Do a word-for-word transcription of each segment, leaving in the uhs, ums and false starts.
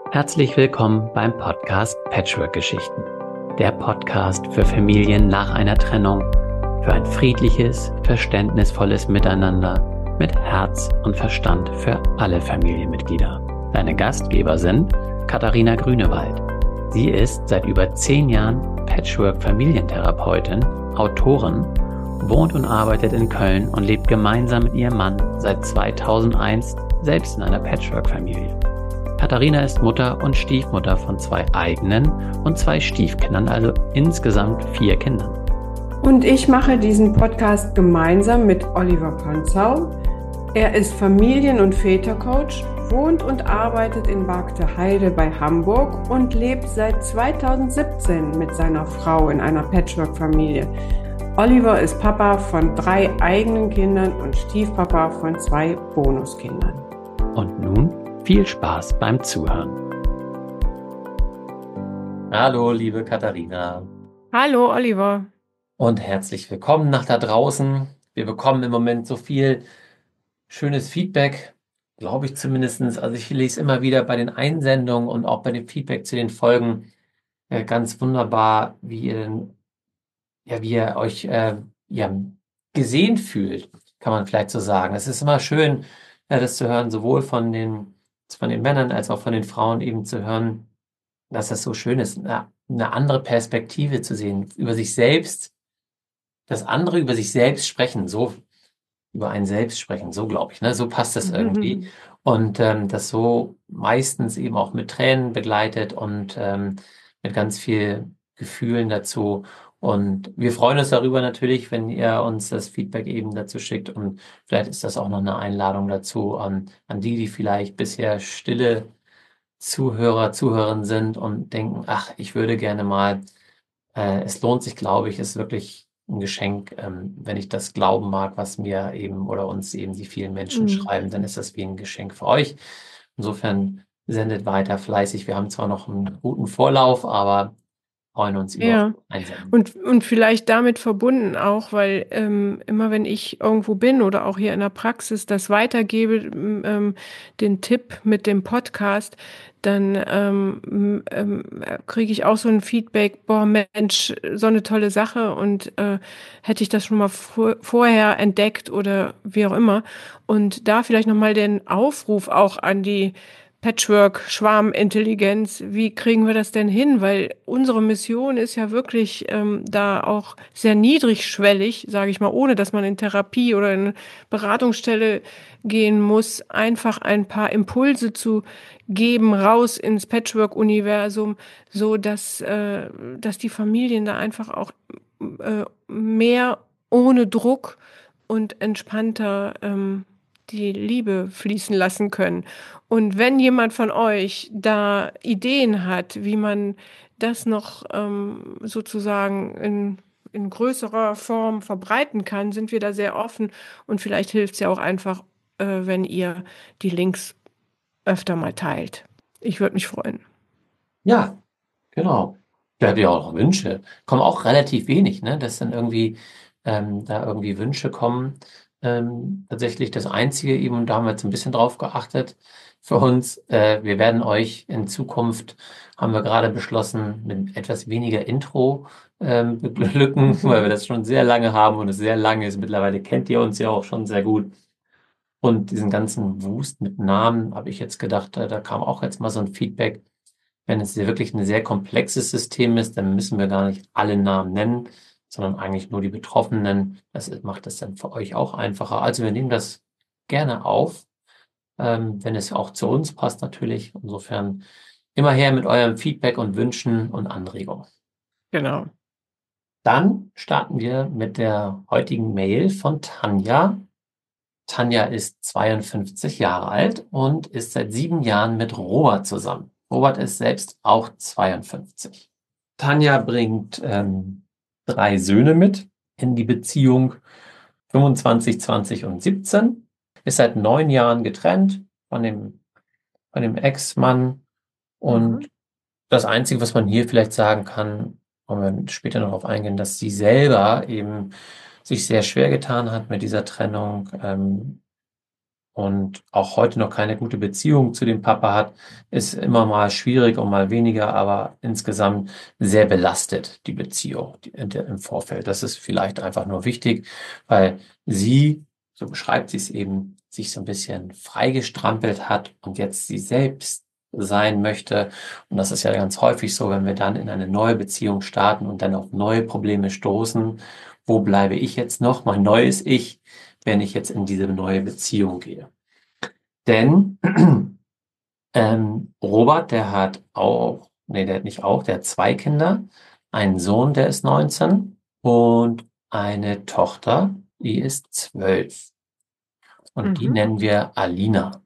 Herzlich willkommen beim Podcast Patchwork-Geschichten. Der Podcast für Familien nach einer Trennung, für ein friedliches, verständnisvolles Miteinander mit Herz und Verstand für alle Familienmitglieder. Deine Gastgeber sind Katharina Grünewald. Sie ist seit über zehn Jahren Patchwork-Familientherapeutin, Autorin, wohnt und arbeitet in Köln und lebt gemeinsam mit ihrem Mann seit zweitausendeins selbst in einer Patchwork-Familie. Katharina ist Mutter und Stiefmutter von zwei eigenen und zwei Stiefkindern, also insgesamt vier Kindern. Und ich mache diesen Podcast gemeinsam mit Oliver Panzau. Er ist Familien- und Vätercoach, wohnt und arbeitet in Bargteheide bei Hamburg und lebt seit zweitausendsiebzehn mit seiner Frau in einer Patchwork-Familie. Oliver ist Papa von drei eigenen Kindern und Stiefpapa von zwei Bonuskindern. Und nun viel Spaß beim Zuhören. Hallo, liebe Katharina. Hallo, Oliver. Und herzlich willkommen nach da draußen. Wir bekommen im Moment so viel schönes Feedback, glaube ich zumindest. Also ich lese immer wieder bei den Einsendungen und auch bei dem Feedback zu den Folgen äh, ganz wunderbar, wie ihr, denn, ja, wie ihr euch äh, ja, gesehen fühlt, kann man vielleicht so sagen. Es ist immer schön, ja, das zu hören, sowohl von den von den Männern als auch von den Frauen eben zu hören, dass das so schön ist, eine, eine andere Perspektive zu sehen, über sich selbst, das andere über sich selbst sprechen, so über einen selbst sprechen, so glaube ich, ne? So passt das irgendwie. Mhm. Und ähm, das so meistens eben auch mit Tränen begleitet und ähm, mit ganz viel Gefühlen dazu. Und wir freuen uns darüber natürlich, wenn ihr uns das Feedback eben dazu schickt. Und vielleicht ist das auch noch eine Einladung dazu an, an die, die vielleicht bisher stille Zuhörer, Zuhörerinnen sind und denken, ach, ich würde gerne mal, äh, es lohnt sich, glaube ich, ist wirklich ein Geschenk, ähm, wenn ich das glauben mag, was mir eben oder uns eben die vielen Menschen mhm. schreiben, dann ist das wie ein Geschenk für euch. Insofern sendet weiter fleißig. Wir haben zwar noch einen guten Vorlauf, aber freuen uns über ja. Einsenden. Und, und vielleicht damit verbunden auch, weil ähm, immer wenn ich irgendwo bin oder auch hier in der Praxis das weitergebe, ähm, den Tipp mit dem Podcast, dann ähm, ähm, kriege ich auch so ein Feedback, boah Mensch, so eine tolle Sache und äh, hätte ich das schon mal vor, vorher entdeckt oder wie auch immer. Und da vielleicht nochmal den Aufruf auch an die Patchwork, Schwarmintelligenz, wie kriegen wir das denn hin? Weil unsere Mission ist ja wirklich ähm, da auch sehr niedrigschwellig, sage ich mal, ohne dass man in Therapie oder in eine Beratungsstelle gehen muss, einfach ein paar Impulse zu geben, raus ins Patchwork-Universum, so dass, äh, dass die Familien da einfach auch äh, mehr ohne Druck und entspannter ähm, die Liebe fließen lassen können. Und wenn jemand von euch da Ideen hat, wie man das noch ähm, sozusagen in, in größerer Form verbreiten kann, sind wir da sehr offen. Und vielleicht hilft es ja auch einfach, äh, wenn ihr die Links öfter mal teilt. Ich würde mich freuen. Ja, genau. Wir hatten ja auch noch Wünsche. Kommen auch relativ wenig, ne? Dass dann irgendwie ähm, da irgendwie Wünsche kommen. Ähm, tatsächlich das Einzige eben, und da haben wir jetzt ein bisschen drauf geachtet für uns, äh, wir werden euch in Zukunft, haben wir gerade beschlossen, mit etwas weniger Intro ähm, beglücken, weil wir das schon sehr lange haben und es sehr lange ist. Mittlerweile kennt ihr uns ja auch schon sehr gut. Und diesen ganzen Wust mit Namen habe ich jetzt gedacht, äh, da kam auch jetzt mal so ein Feedback. Wenn es wirklich ein sehr komplexes System ist, dann müssen wir gar nicht alle Namen nennen, sondern eigentlich nur die Betroffenen. Das macht es dann für euch auch einfacher. Also wir nehmen das gerne auf, ähm, wenn es auch zu uns passt natürlich. Insofern immer her mit eurem Feedback und Wünschen und Anregungen. Genau. Dann starten wir mit der heutigen Mail von Tanja. Tanja ist zweiundfünfzig Jahre alt und ist seit sieben Jahren mit Robert zusammen. Robert ist selbst auch zweiundfünfzig. Tanja bringt ähm, drei Söhne mit in die Beziehung, fünfundzwanzig, zwanzig und siebzehn. Ist seit neun Jahren getrennt von dem, von dem Ex-Mann. Und mhm. das Einzige, was man hier vielleicht sagen kann, wollen wir später noch darauf eingehen, dass sie selber eben sich sehr schwer getan hat mit dieser Trennung ähm, und auch heute noch keine gute Beziehung zu dem Papa hat, ist immer mal schwierig und mal weniger, aber insgesamt sehr belastet, die Beziehung die, in der, im Vorfeld. Das ist vielleicht einfach nur wichtig, weil sie, so beschreibt sie es eben, sich so ein bisschen freigestrampelt hat und jetzt sie selbst sein möchte. Und das ist ja ganz häufig so, wenn wir dann in eine neue Beziehung starten und dann auf neue Probleme stoßen. Wo bleibe ich jetzt noch, mein neues Ich, wenn ich jetzt in diese neue Beziehung gehe? Denn ähm, Robert, der hat auch, nee, der hat nicht auch, der hat zwei Kinder, einen Sohn, der ist neunzehn und eine Tochter, die ist zwölf. Und die Mhm. nennen wir Alina.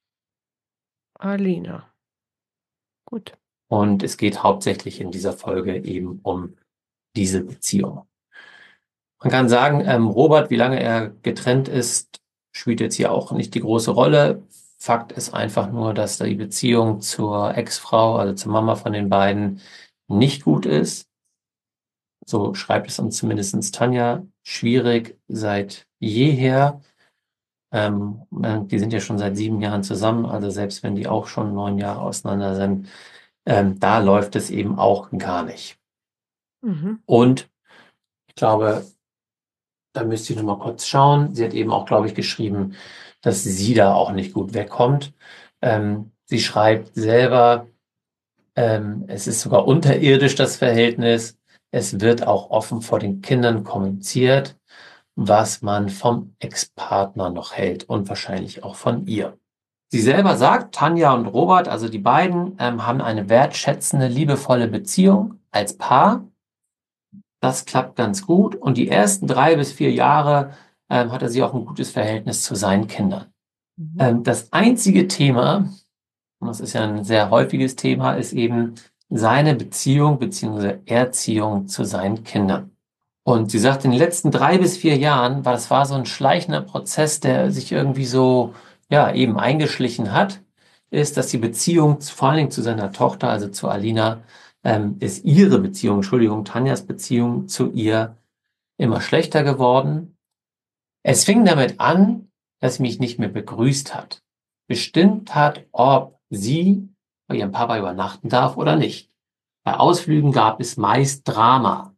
Alina. Gut. Und es geht hauptsächlich in dieser Folge eben um diese Beziehung. Man kann sagen, ähm, Robert, wie lange er getrennt ist, spielt jetzt hier auch nicht die große Rolle. Fakt ist einfach nur, dass die Beziehung zur Ex-Frau, also zur Mama von den beiden, nicht gut ist. So schreibt es uns zumindest Tanja. Schwierig seit jeher. Ähm, äh, die sind ja schon seit sieben Jahren zusammen, also selbst wenn die auch schon neun Jahre auseinander sind, ähm, da läuft es eben auch gar nicht. Mhm. Und ich glaube, da müsste ich noch mal kurz schauen. Sie hat eben auch, glaube ich, geschrieben, dass sie da auch nicht gut wegkommt. Ähm, sie schreibt selber, ähm, es ist sogar unterirdisch, das Verhältnis. Es wird auch offen vor den Kindern kommuniziert, was man vom Ex-Partner noch hält und wahrscheinlich auch von ihr. Sie selber sagt, Tanja und Robert, also die beiden, ähm, haben eine wertschätzende, liebevolle Beziehung als Paar. Das klappt ganz gut. Und die ersten drei bis vier Jahre ähm, hatte sie auch ein gutes Verhältnis zu seinen Kindern. Mhm. Ähm, das einzige Thema, und das ist ja ein sehr häufiges Thema, ist eben seine Beziehung bzw. Erziehung zu seinen Kindern. Und sie sagt, in den letzten drei bis vier Jahren war das war so ein schleichender Prozess, der sich irgendwie so, ja, eben eingeschlichen hat, ist, dass die Beziehung zu- vor allen Dingen zu seiner Tochter, also zu Alina, ähm, ist ihre Beziehung, Entschuldigung, Tanjas Beziehung zu ihr immer schlechter geworden. Es fing damit an, dass sie mich nicht mehr begrüßt hat, bestimmt hat, ob sie bei ihrem Papa übernachten darf oder nicht. Bei Ausflügen gab es meist Drama.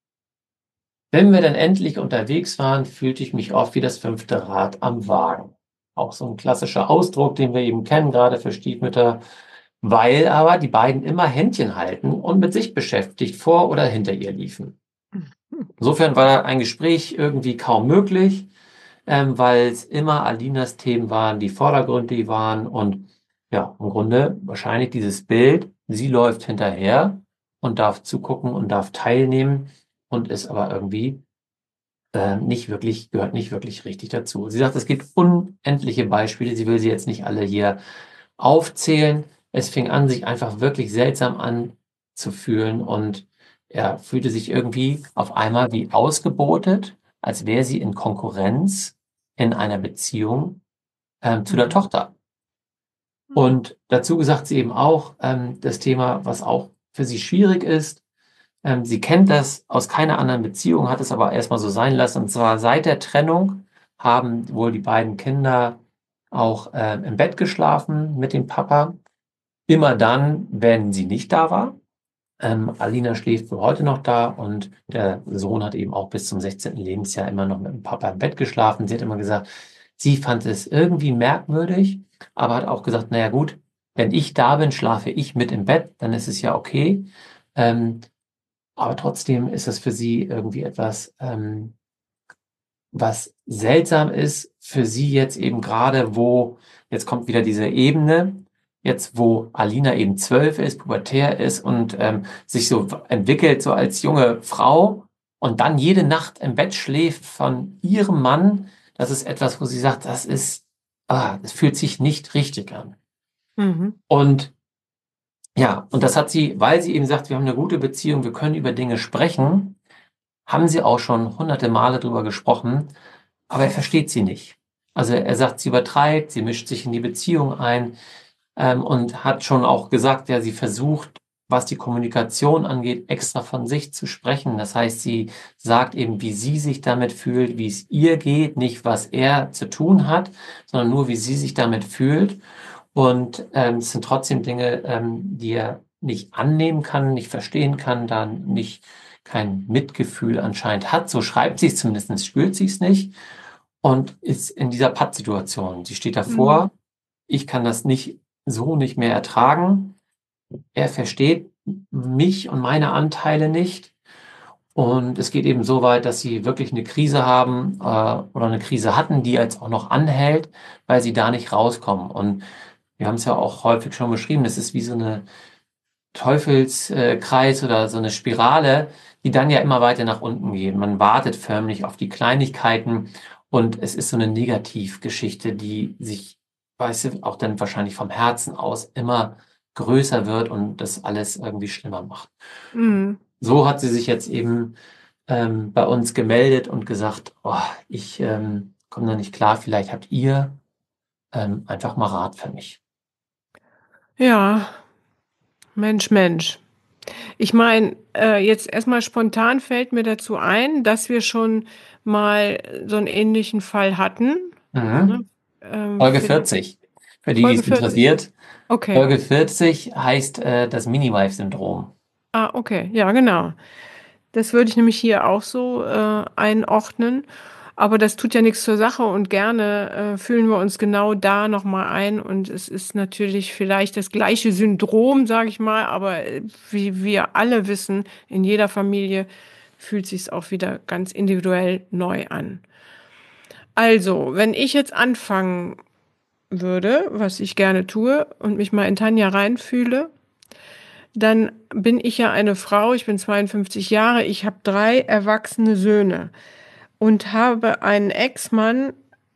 Wenn wir dann endlich unterwegs waren, fühlte ich mich oft wie das fünfte Rad am Wagen. Auch so ein klassischer Ausdruck, den wir eben kennen, gerade für Stiefmütter, weil aber die beiden immer Händchen halten und mit sich beschäftigt vor oder hinter ihr liefen. Insofern war ein Gespräch irgendwie kaum möglich, ähm, weil es immer Alinas Themen waren, die vordergründig waren und ja, im Grunde wahrscheinlich dieses Bild, sie läuft hinterher und darf zugucken und darf teilnehmen und ist aber irgendwie äh, nicht wirklich, gehört nicht wirklich richtig dazu. Sie sagt, es gibt unendliche Beispiele. Sie will sie jetzt nicht alle hier aufzählen. Es fing an, sich einfach wirklich seltsam anzufühlen und er fühlte sich irgendwie auf einmal wie ausgebotet, als wäre sie in Konkurrenz in einer Beziehung ähm, zu der Mhm. Tochter. Und dazu sagt sie eben auch ähm, das Thema, was auch für sie schwierig ist. Ähm, sie kennt das aus keiner anderen Beziehung, hat es aber erstmal so sein lassen. Und zwar seit der Trennung haben wohl die beiden Kinder auch ähm, im Bett geschlafen mit dem Papa. Immer dann, wenn sie nicht da war. Ähm, Alina schläft wohl heute noch da und der Sohn hat eben auch bis zum sechzehnten Lebensjahr immer noch mit dem Papa im Bett geschlafen. Sie hat immer gesagt, sie fand es irgendwie merkwürdig, aber hat auch gesagt, naja gut, wenn ich da bin, schlafe ich mit im Bett, dann ist es ja okay. Ähm, aber trotzdem ist es für sie irgendwie etwas, ähm, was seltsam ist für sie jetzt eben gerade, wo, jetzt kommt wieder diese Ebene, jetzt wo Alina eben zwölf ist, pubertär ist und ähm, sich so entwickelt, so als junge Frau und dann jede Nacht im Bett schläft von ihrem Mann, das ist etwas, wo sie sagt, das ist, ah, das fühlt sich nicht richtig an. Mhm. Und ja, und das hat sie, weil sie eben sagt, wir haben eine gute Beziehung, wir können über Dinge sprechen, haben sie auch schon hunderte Male drüber gesprochen, aber er versteht sie nicht. Also er sagt, sie übertreibt, sie mischt sich in die Beziehung ein ähm, und hat schon auch gesagt, ja, sie versucht was die Kommunikation angeht, extra von sich zu sprechen. Das heißt, sie sagt eben, wie sie sich damit fühlt, wie es ihr geht, nicht was er zu tun hat, sondern nur, wie sie sich damit fühlt. Und ähm, es sind trotzdem Dinge, ähm, die er nicht annehmen kann, nicht verstehen kann, dann nicht kein Mitgefühl anscheinend hat. So schreibt sie es zumindest, spürt sie es nicht und ist in dieser Pattsituation. Sie steht Mhm. davor, ich kann das nicht so nicht mehr ertragen. Er versteht mich und meine Anteile nicht. Und es geht eben so weit, dass sie wirklich eine Krise haben äh, oder eine Krise hatten, die jetzt auch noch anhält, weil sie da nicht rauskommen. Und wir haben es ja auch häufig schon beschrieben, das ist wie so eine Teufelskreis oder so eine Spirale, die dann ja immer weiter nach unten geht. Man wartet förmlich auf die Kleinigkeiten und es ist so eine Negativgeschichte, die sich, weißt du, auch dann wahrscheinlich vom Herzen aus immer größer wird und das alles irgendwie schlimmer macht. Mhm. So hat sie sich jetzt eben ähm, bei uns gemeldet und gesagt, oh, ich ähm, komme da nicht klar, vielleicht habt ihr ähm, einfach mal Rat für mich. Ja, Mensch, Mensch. Ich meine, äh, jetzt erstmal spontan fällt mir dazu ein, dass wir schon mal so einen ähnlichen Fall hatten. Ne? Mhm. Ähm, Folge vielleicht vierzig. Für die, die Folge es vierzig. interessiert. Okay. Folge vierzig heißt äh, das Mini-Wife-Syndrom. Ah, okay. Ja, genau. Das würde ich nämlich hier auch so äh, einordnen. Aber das tut ja nichts zur Sache und gerne äh, fühlen wir uns genau da nochmal ein. Und es ist natürlich vielleicht das gleiche Syndrom, sage ich mal, aber äh, wie wir alle wissen, in jeder Familie fühlt sich es auch wieder ganz individuell neu an. Also, wenn ich jetzt anfangen würde, was ich gerne tue und mich mal in Tanja reinfühle, dann bin ich ja eine Frau, ich bin zweiundfünfzig Jahre, ich habe drei erwachsene Söhne und habe einen Ex-Mann,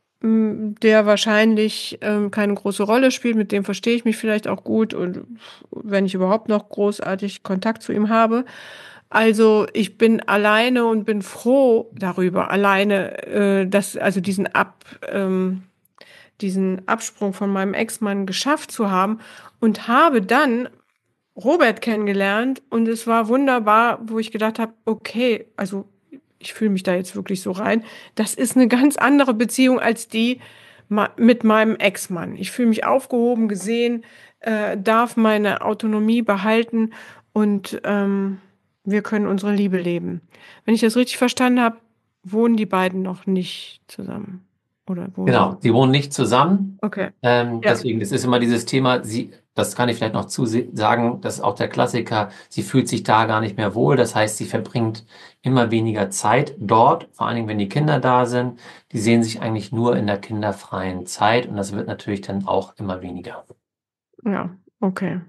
m, der wahrscheinlich ähm, keine große Rolle spielt, mit dem verstehe ich mich vielleicht auch gut und wenn ich überhaupt noch großartig Kontakt zu ihm habe. Also ich bin alleine und bin froh darüber, alleine, äh, dass also diesen Ab, ähm, diesen Absprung von meinem Ex-Mann geschafft zu haben und habe dann Robert kennengelernt und es war wunderbar, wo ich gedacht habe, okay, also ich fühle mich da jetzt wirklich so rein. Das ist eine ganz andere Beziehung als die ma- mit meinem Ex-Mann. Ich fühle mich aufgehoben, gesehen, äh, darf meine Autonomie behalten und ähm, wir können unsere Liebe leben. Wenn ich das richtig verstanden habe, wohnen die beiden noch nicht zusammen. Oder wohnen die? Genau, sie wohnen nicht zusammen. Okay. Ähm, Ja. deswegen, das ist immer dieses Thema, sie, das kann ich vielleicht noch zu sagen, das ist auch der Klassiker, sie fühlt sich da gar nicht mehr wohl. Das heißt, sie verbringt immer weniger Zeit dort, vor allen Dingen, wenn die Kinder da sind. Die sehen sich eigentlich nur in der kinderfreien Zeit und das wird natürlich dann auch immer weniger. Ja, okay.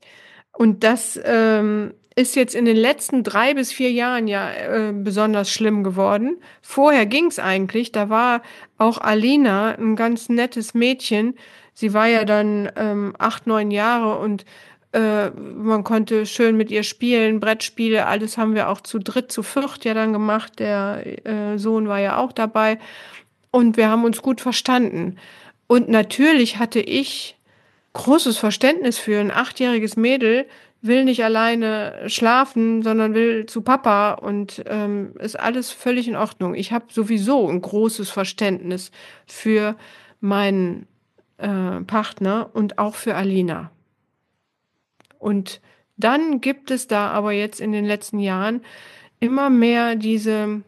Und das ähm, ist jetzt in den letzten drei bis vier Jahren ja äh, besonders schlimm geworden. Vorher ging's eigentlich. Da war auch Alina ein ganz nettes Mädchen. Sie war ja dann ähm, acht, neun Jahre und äh, man konnte schön mit ihr spielen, Brettspiele, alles haben wir auch zu dritt, zu viert ja dann gemacht. Der äh, Sohn war ja auch dabei und wir haben uns gut verstanden. Und natürlich hatte ich großes Verständnis für ein achtjähriges Mädel, will nicht alleine schlafen, sondern will zu Papa und ähm, ist alles völlig in Ordnung. Ich habe sowieso ein großes Verständnis für meinen äh, Partner und auch für Alina. Und dann gibt es da aber jetzt in den letzten Jahren immer mehr diese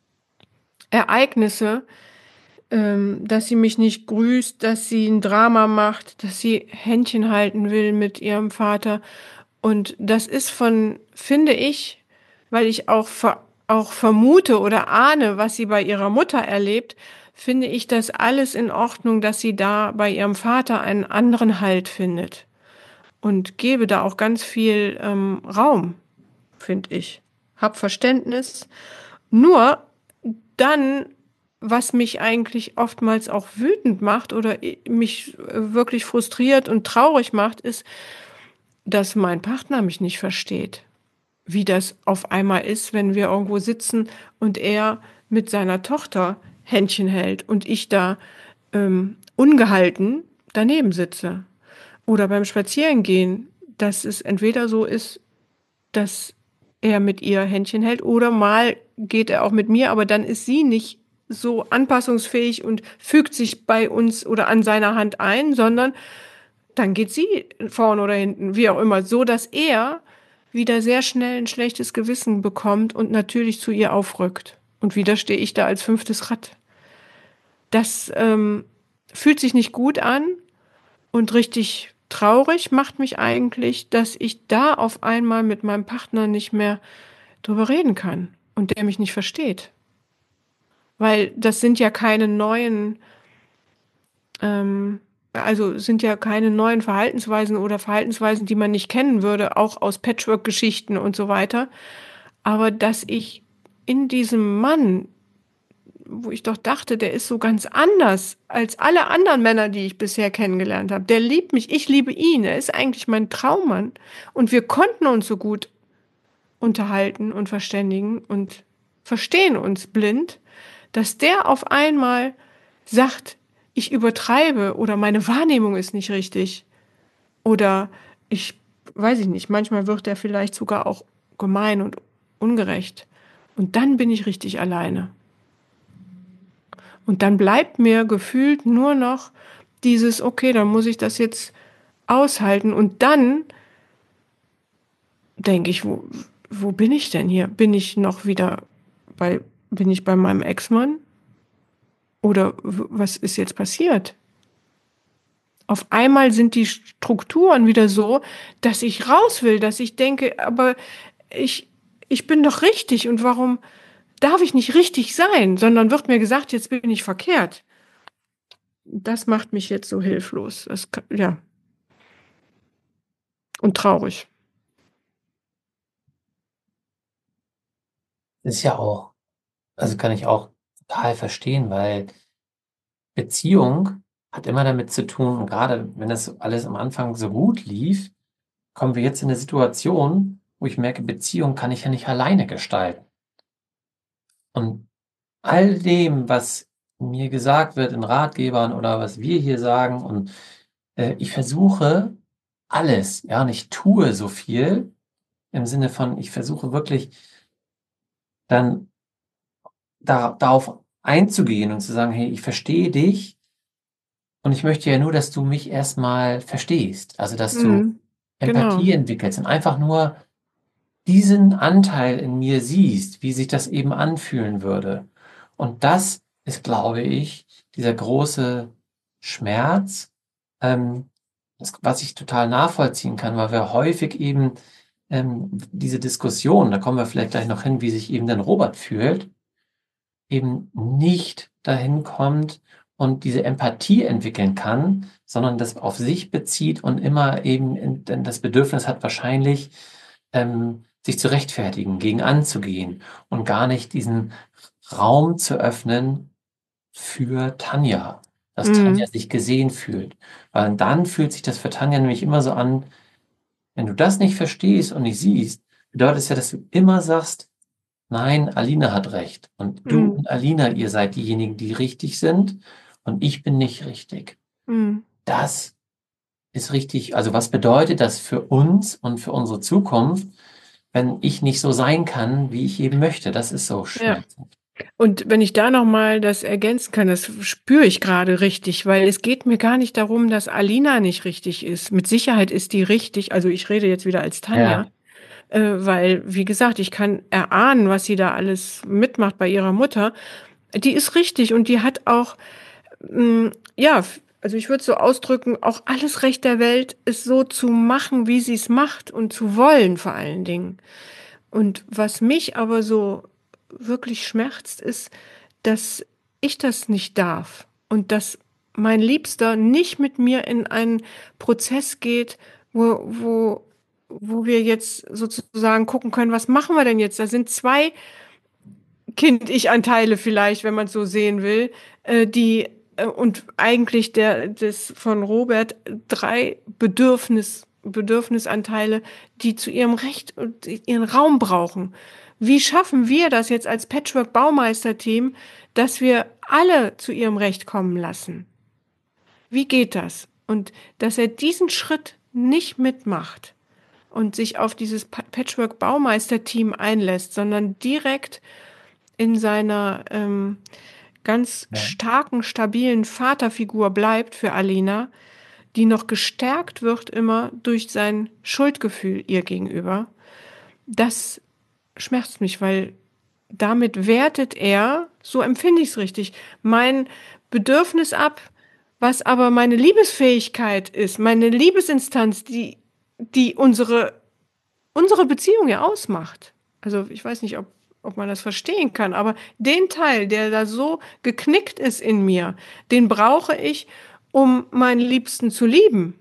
Ereignisse, ähm, dass sie mich nicht grüßt, dass sie ein Drama macht, dass sie Händchen halten will mit ihrem Vater. Und das ist von, finde ich, weil ich auch, ver auch vermute oder ahne, was sie bei ihrer Mutter erlebt, finde ich das alles in Ordnung, dass sie da bei ihrem Vater einen anderen Halt findet. Und gebe da auch ganz viel ähm, Raum, finde ich. Hab Verständnis. Nur dann, was mich eigentlich oftmals auch wütend macht oder mich wirklich frustriert und traurig macht, ist, dass mein Partner mich nicht versteht. Wie das auf einmal ist, wenn wir irgendwo sitzen und er mit seiner Tochter Händchen hält und ich da ähm, ungehalten daneben sitze. Oder beim Spazierengehen, dass es entweder so ist, dass er mit ihr Händchen hält. Oder mal geht er auch mit mir, aber dann ist sie nicht so anpassungsfähig und fügt sich bei uns oder an seiner Hand ein, sondern dann geht sie vorne oder hinten, wie auch immer, so dass er wieder sehr schnell ein schlechtes Gewissen bekommt und natürlich zu ihr aufrückt. Und wieder stehe ich da als fünftes Rad. Das ähm, fühlt sich nicht gut an und richtig traurig macht mich eigentlich, dass ich da auf einmal mit meinem Partner nicht mehr drüber reden kann und der mich nicht versteht. Weil das sind ja keine neuen, ähm, also sind ja keine neuen Verhaltensweisen oder Verhaltensweisen, die man nicht kennen würde, auch aus Patchwork-Geschichten und so weiter. Aber dass ich in diesem Mann, wo ich doch dachte, der ist so ganz anders als alle anderen Männer, die ich bisher kennengelernt habe. Der liebt mich, ich liebe ihn, er ist eigentlich mein Traummann. Und wir konnten uns so gut unterhalten und verständigen und verstehen uns blind, dass der auf einmal sagt, ich übertreibe oder meine Wahrnehmung ist nicht richtig oder ich weiß ich nicht, manchmal wird er vielleicht sogar auch gemein und ungerecht. Und dann bin ich richtig alleine. Und dann bleibt mir gefühlt nur noch dieses, okay, dann muss ich das jetzt aushalten. Und dann denke ich, wo, wo bin ich denn hier? Bin ich noch wieder bei, bin ich bei meinem Ex-Mann? Oder w- was ist jetzt passiert? Auf einmal sind die Strukturen wieder so, dass ich raus will, dass ich denke, aber ich, ich bin doch richtig und warum darf ich nicht richtig sein, sondern wird mir gesagt, jetzt bin ich verkehrt. Das macht mich jetzt so hilflos. Das, ka- ja, und traurig. Das ist ja auch, also kann ich auch total verstehen, weil Beziehung hat immer damit zu tun, und gerade wenn das alles am Anfang so gut lief, kommen wir jetzt in eine Situation, wo ich merke, Beziehung kann ich ja nicht alleine gestalten. Und all dem, was mir gesagt wird in Ratgebern oder was wir hier sagen, und äh, ich versuche alles, ja, und ich tue so viel im Sinne von, ich versuche wirklich dann da, darauf einzugehen und zu sagen, hey, ich verstehe dich und ich möchte ja nur, dass du mich erstmal verstehst. Also, dass du Mhm. Genau. Empathie entwickelst und einfach nur diesen Anteil in mir siehst, wie sich das eben anfühlen würde. Und das ist, glaube ich, dieser große Schmerz, ähm, das, was ich total nachvollziehen kann, weil wir häufig eben ähm, diese Diskussion, da kommen wir vielleicht gleich noch hin, wie sich eben dann Robert fühlt, eben nicht dahin kommt und diese Empathie entwickeln kann, sondern das auf sich bezieht und immer eben in, denn das Bedürfnis hat wahrscheinlich, ähm, sich zu rechtfertigen, gegen anzugehen und gar nicht diesen Raum zu öffnen für Tanja, dass Tanja Mhm. sich gesehen fühlt. Weil dann fühlt sich das für Tanja nämlich immer so an, wenn du das nicht verstehst und nicht siehst, bedeutet es ja, dass du immer sagst, nein, Alina hat recht. Und du Mhm. und Alina, ihr seid diejenigen, die richtig sind und ich bin nicht richtig. Mhm. Das ist richtig. Also was bedeutet das für uns und für unsere Zukunft, wenn ich nicht so sein kann, wie ich eben möchte? Das ist so Ja. schmerzhaft. Und wenn ich da noch mal das ergänzen kann, das spüre ich gerade richtig, weil es geht mir gar nicht darum, dass Alina nicht richtig ist. Mit Sicherheit ist die richtig. Also ich rede jetzt wieder als Tanja, Ja, äh, weil, wie gesagt, ich kann erahnen, was sie da alles mitmacht bei ihrer Mutter. Die ist richtig und die hat auch, mh, ja, f- also ich würde es so ausdrücken, auch alles Recht der Welt, es so zu machen, wie sie es macht und zu wollen vor allen Dingen. Und was mich aber so wirklich schmerzt, ist, dass ich das nicht darf und dass mein Liebster nicht mit mir in einen Prozess geht, wo, wo, wo wir jetzt sozusagen gucken können, was machen wir denn jetzt? Da sind zwei Kind-Ich-Anteile vielleicht, wenn man es so sehen will, äh, die äh, und eigentlich der des von Robert drei Bedürfnis Bedürfnisanteile, die zu ihrem Recht und ihren Raum brauchen. Wie schaffen wir das jetzt als Patchwork-Baumeister-Team, dass wir alle zu ihrem Recht kommen lassen? Wie geht das? Und dass er diesen Schritt nicht mitmacht und sich auf dieses Pa- Patchwork-Baumeister-Team einlässt, sondern direkt in seiner ähm, ganz Ja. starken, stabilen Vaterfigur bleibt für Alina, die noch gestärkt wird immer durch sein Schuldgefühl ihr gegenüber. Das schmerzt mich, weil damit wertet er, so empfinde ich es richtig, mein Bedürfnis ab, was aber meine Liebesfähigkeit ist, meine Liebesinstanz, die, die unsere, unsere Beziehung ja ausmacht. Also ich weiß nicht, ob, ob man das verstehen kann, aber den Teil, der da so geknickt ist in mir, den brauche ich, um meinen Liebsten zu lieben.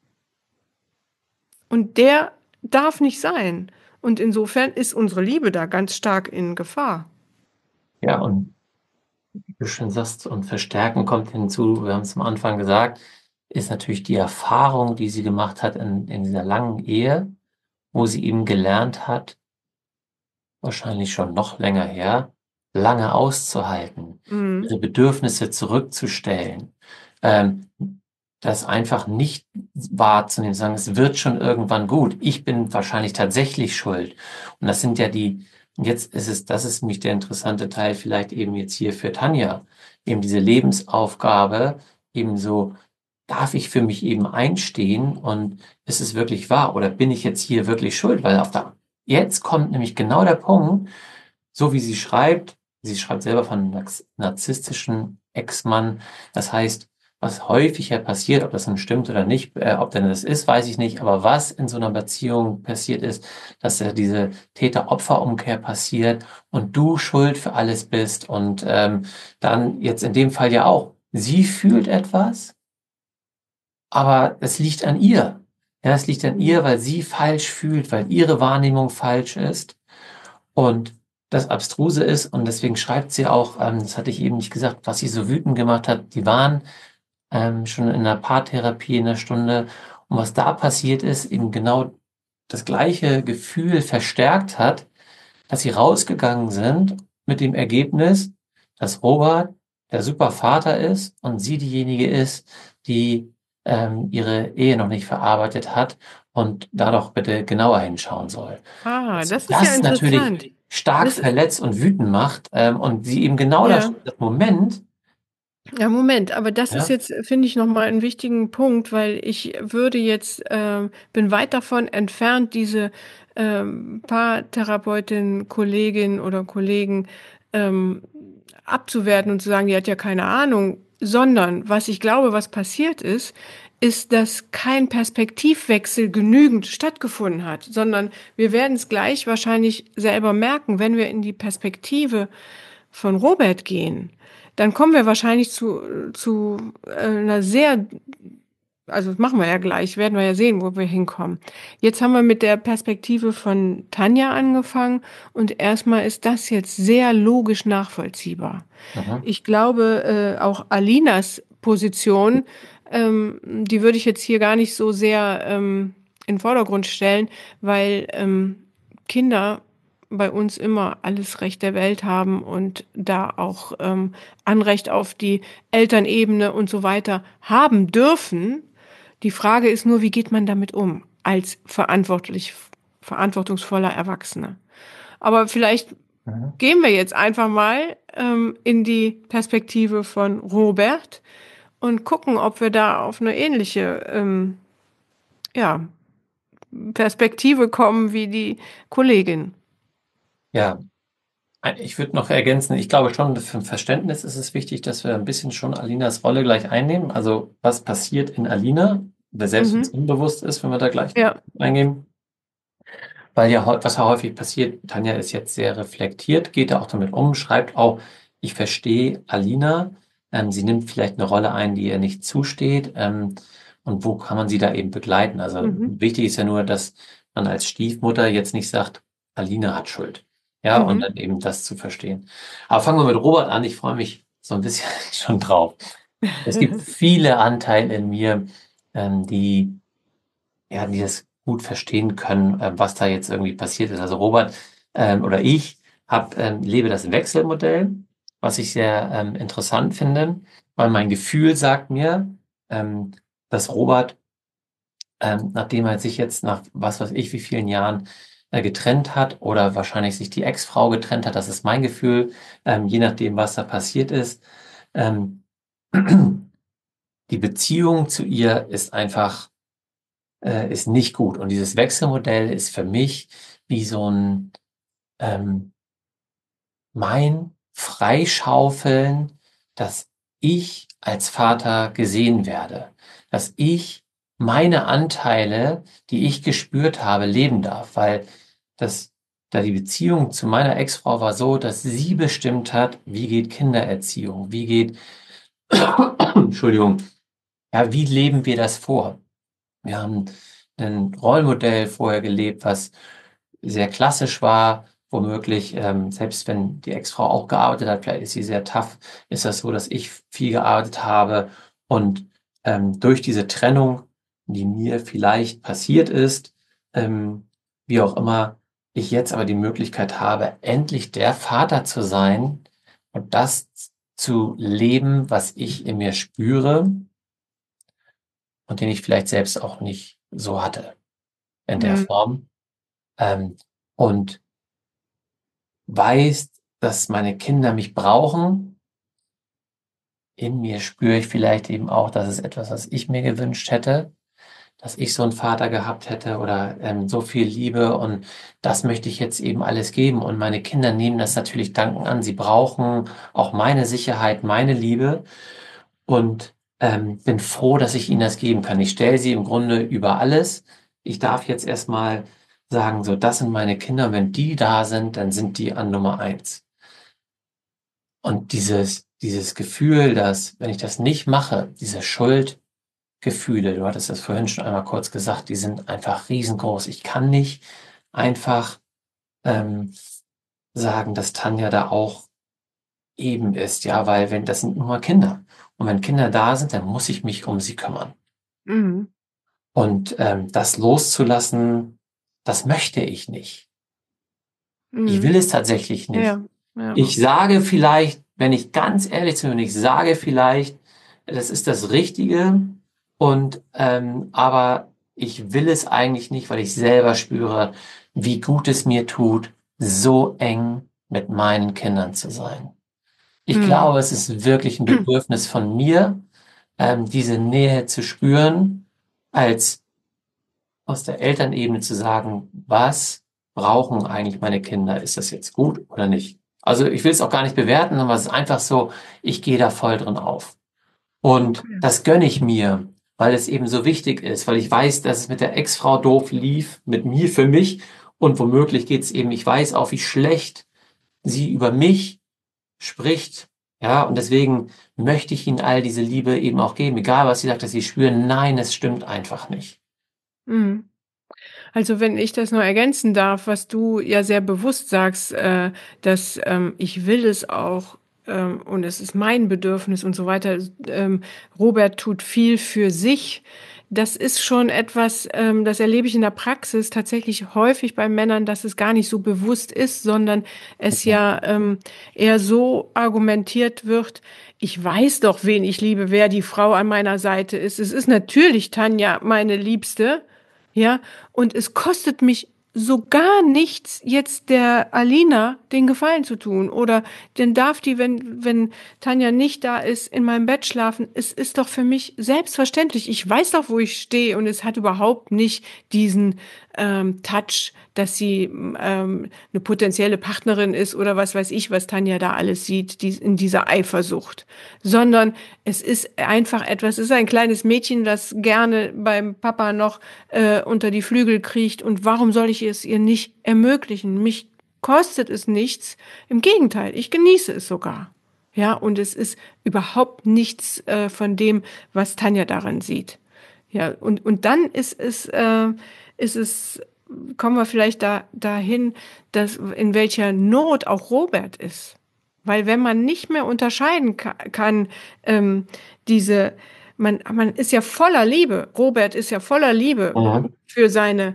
Und der darf nicht sein. Und insofern ist unsere Liebe da ganz stark in Gefahr. Ja, und wie du schon sagst, und verstärken kommt hinzu, wir haben es am Anfang gesagt, ist natürlich die Erfahrung, die sie gemacht hat in, in dieser langen Ehe, wo sie eben gelernt hat, wahrscheinlich schon noch länger her, lange auszuhalten, Mhm. ihre Bedürfnisse zurückzustellen, ähm, das einfach nicht wahrzunehmen, sagen, es wird schon irgendwann gut. Ich bin wahrscheinlich tatsächlich schuld. Und das sind ja die, und jetzt ist es, das ist nämlich der interessante Teil, vielleicht eben jetzt hier für Tanja, eben diese Lebensaufgabe, eben so, darf ich für mich eben einstehen und ist es wirklich wahr oder bin ich jetzt hier wirklich schuld? Weil auf der, jetzt kommt nämlich genau der Punkt, so wie sie schreibt, sie schreibt selber von einem narz- narzisstischen Ex-Mann, das heißt, was häufiger passiert, ob das nun stimmt oder nicht, äh, ob denn das ist, weiß ich nicht, aber was in so einer Beziehung passiert ist, dass ja diese Täter-Opfer-Umkehr passiert und du schuld für alles bist und ähm, dann jetzt in dem Fall ja auch, sie fühlt etwas, aber es liegt an ihr. Ja, es liegt an ihr, weil sie falsch fühlt, weil ihre Wahrnehmung falsch ist. Und das Abstruse ist, und deswegen schreibt sie auch, ähm, das hatte ich eben nicht gesagt, was sie so wütend gemacht hat, die waren ähm, schon in einer Paartherapie in einer Stunde. Und was da passiert ist, eben genau das gleiche Gefühl verstärkt hat, dass sie rausgegangen sind mit dem Ergebnis, dass Robert der super Vater ist und sie diejenige ist, die ähm, ihre Ehe noch nicht verarbeitet hat und da doch bitte genauer hinschauen soll. Ah, Das, das ist ja das interessant. natürlich stark Das ist, verletzt und wütend macht ähm, und sie eben genau das, ja, das Moment, ja, Moment, aber das ist ja, jetzt, finde ich, nochmal einen wichtigen Punkt, weil ich würde jetzt, ähm, bin weit davon entfernt, diese ähm, Paartherapeutin, Kollegin oder Kollegen ähm, abzuwerten und zu sagen, die hat ja keine Ahnung, sondern was ich glaube, was passiert ist, ist, dass kein Perspektivwechsel genügend stattgefunden hat, sondern wir werden es gleich wahrscheinlich selber merken, wenn wir in die Perspektive von Robert gehen, dann kommen wir wahrscheinlich zu, zu äh, einer sehr, also das machen wir ja gleich, werden wir ja sehen, wo wir hinkommen. Jetzt haben wir mit der Perspektive von Tanja angefangen und erstmal ist das jetzt sehr logisch nachvollziehbar. mhm, Ich glaube, äh, auch Alinas Position, ähm, die würde ich jetzt hier gar nicht so sehr ähm, in den Vordergrund stellen, weil ähm, Kinder bei uns immer alles Recht der Welt haben und da auch ähm, Anrecht auf die Elternebene und so weiter haben dürfen. Die Frage ist nur, wie geht man damit um als verantwortlich, verantwortungsvoller Erwachsener? Aber vielleicht mhm. gehen wir jetzt einfach mal ähm, in die Perspektive von Robert und gucken, ob wir da auf eine ähnliche ähm, ja, Perspektive kommen wie die Kollegin. Ja, ich würde noch ergänzen, ich glaube schon, für ein Verständnis ist es wichtig, dass wir ein bisschen schon Alinas Rolle gleich einnehmen. Also was passiert in Alina, wer selbst uns Mhm. unbewusst ist, wenn wir da gleich Ja. eingehen. Weil ja, häu- was ja häufig passiert, Tanja ist jetzt sehr reflektiert, geht da auch damit um, schreibt auch, ich verstehe Alina, ähm, sie nimmt vielleicht eine Rolle ein, die ihr nicht zusteht, ähm, und wo kann man sie da eben begleiten? Also Mhm. wichtig ist ja nur, dass man als Stiefmutter jetzt nicht sagt, Alina hat Schuld. Ja, und Mhm. dann eben das zu verstehen. Aber fangen wir mit Robert an, ich freue mich so ein bisschen schon drauf. Es gibt viele Anteile in mir, ähm, die ja, die das gut verstehen können, äh, was da jetzt irgendwie passiert ist. Also Robert ähm, oder ich hab, ähm, lebe das Wechselmodell, was ich sehr ähm, interessant finde, weil mein Gefühl sagt mir, ähm, dass Robert ähm, nachdem er sich jetzt nach was weiß ich wie vielen Jahren äh, getrennt hat oder wahrscheinlich sich die Ex-Frau getrennt hat, das ist mein Gefühl, ähm, je nachdem, was da passiert ist. Ähm, die Beziehung zu ihr ist einfach, äh, ist nicht gut. Und dieses Wechselmodell ist für mich wie so ein ähm, mein Freischaufeln, dass ich als Vater gesehen werde, dass ich meine Anteile, die ich gespürt habe, leben darf, weil das, da die Beziehung zu meiner Ex-Frau war so, dass sie bestimmt hat, wie geht Kindererziehung, wie geht, Entschuldigung, ja, wie leben wir das vor? Wir haben ein Rollenmodell vorher gelebt, was sehr klassisch war, womöglich, ähm, selbst wenn die Ex-Frau auch gearbeitet hat, vielleicht ist sie sehr tough, ist das so, dass ich viel gearbeitet habe und ähm, durch diese Trennung, die mir vielleicht passiert ist, ähm, wie auch immer, ich jetzt aber die Möglichkeit habe, endlich der Vater zu sein und das zu leben, was ich in mir spüre und den ich vielleicht selbst auch nicht so hatte in der Mhm. Form. Ähm, und weiß, dass meine Kinder mich brauchen. In mir spüre ich vielleicht eben auch, dass es etwas, was ich mir gewünscht hätte, dass ich so einen Vater gehabt hätte oder ähm, so viel Liebe und das möchte ich jetzt eben alles geben. Und meine Kinder nehmen das natürlich dankend an. Sie brauchen auch meine Sicherheit, meine Liebe und ähm, bin froh, dass ich ihnen das geben kann. Ich stelle sie im Grunde über alles. Ich darf jetzt erstmal sagen, so, das sind meine Kinder. Und wenn die da sind, dann sind die an Nummer eins. Und dieses, dieses Gefühl, dass, wenn ich das nicht mache, diese Schuldgefühle, du hattest das vorhin schon einmal kurz gesagt, die sind einfach riesengroß. Ich kann nicht einfach ähm, sagen, dass Tanja da auch eben ist, ja, weil wenn das sind nur mal Kinder. Und wenn Kinder da sind, dann muss ich mich um sie kümmern. Mhm. Und ähm, das loszulassen, das möchte ich nicht. Ich will Mhm. es tatsächlich nicht. Ja, ja. Ich sage vielleicht, wenn ich ganz ehrlich zu mir bin, ich sage vielleicht, das ist das Richtige und ähm, aber ich will es eigentlich nicht, weil ich selber spüre, wie gut es mir tut, so eng mit meinen Kindern zu sein. Ich Mhm. glaube, es ist wirklich ein Bedürfnis von mir, ähm, diese Nähe zu spüren, als aus der Elternebene zu sagen, was brauchen eigentlich meine Kinder? Ist das jetzt gut oder nicht? Also ich will es auch gar nicht bewerten, aber es ist einfach so, ich gehe da voll drin auf. Und Okay. das gönne ich mir, weil es eben so wichtig ist, weil ich weiß, dass es mit der Ex-Frau doof lief, mit mir für mich. Und womöglich geht es eben, ich weiß auch, wie schlecht sie über mich spricht. Ja, und deswegen möchte ich ihnen all diese Liebe eben auch geben, egal was sie sagt, dass sie spüren, nein, es stimmt einfach nicht. Mhm. Also, wenn ich das nur ergänzen darf, was du ja sehr bewusst sagst, äh, dass, ähm, ich will es auch, ähm, und es ist mein Bedürfnis und so weiter. Ähm, Robert tut viel für sich. Das ist schon etwas, ähm, das erlebe ich in der Praxis tatsächlich häufig bei Männern, dass es gar nicht so bewusst ist, sondern es Mhm. ja ähm, eher so argumentiert wird: Ich weiß doch, wen ich liebe, wer die Frau an meiner Seite ist. Es ist natürlich Tanja, meine Liebste, ja, und es kostet mich so gar nichts, jetzt der Alina den Gefallen zu tun. Oder dann darf die, wenn, wenn Tanja nicht da ist, in meinem Bett schlafen. Es ist doch für mich selbstverständlich. Ich weiß doch, wo ich stehe und es hat überhaupt nicht diesen ähm, Touch, dass sie ähm, eine potenzielle Partnerin ist oder was weiß ich, was Tanja da alles sieht, die, in dieser Eifersucht. Sondern es ist einfach etwas, es ist ein kleines Mädchen, das gerne beim Papa noch äh, unter die Flügel kriecht. Und warum soll ich es ihr nicht ermöglichen? Mich kostet es nichts. Im Gegenteil, ich genieße es sogar. Ja, und es ist überhaupt nichts äh, von dem, was Tanja darin sieht. Ja, und, und dann ist es, äh, ist es, kommen wir vielleicht da, dahin, dass, in welcher Not auch Robert ist. Weil wenn man nicht mehr unterscheiden kann, kann ähm, diese, man, man ist ja voller Liebe. Robert ist ja voller Liebe Mhm. für seine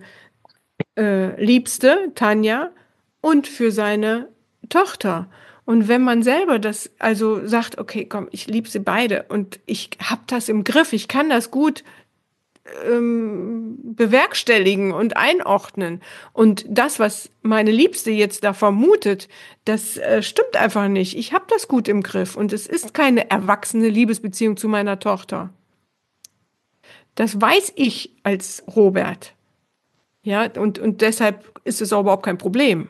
äh, Liebste, Tanja, und für seine Tochter. Und wenn man selber das also sagt, okay, komm, ich liebe sie beide und ich hab das im Griff, ich kann das gut ähm, bewerkstelligen und einordnen. Und das, was meine Liebste jetzt da vermutet, das äh, stimmt einfach nicht. Ich habe das gut im Griff und es ist keine erwachsene Liebesbeziehung zu meiner Tochter. Das weiß ich als Robert. Ja, und, und deshalb ist es auch überhaupt kein Problem.